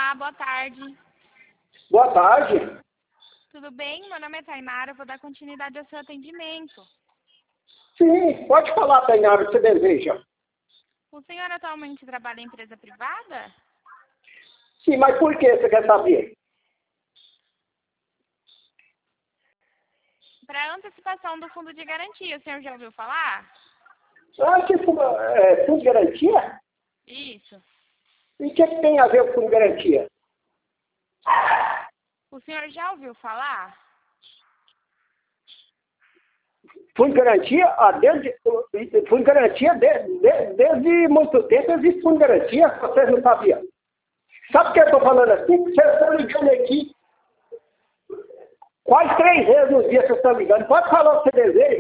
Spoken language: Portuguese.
Olá, boa tarde. Boa tarde. Tudo bem? Meu nome é Tainara, eu vou dar continuidade ao seu atendimento. Sim, pode falar, Tainara, o que você deseja. O senhor atualmente trabalha em empresa privada? Sim, mas por que você quer saber? Para antecipação do fundo de garantia, o senhor já ouviu falar? Ah, que fundo de garantia? Isso. E o que tem a ver com fundo de garantia? O senhor já ouviu falar? Fundo de garantia, fundo de garantia, desde muito tempo existe fundo de garantia, vocês não sabiam. Sabe o que eu estou falando assim? Vocês estão ligando aqui. Quase 3 vezes no dia vocês estão ligando. Pode falar o que você deseja.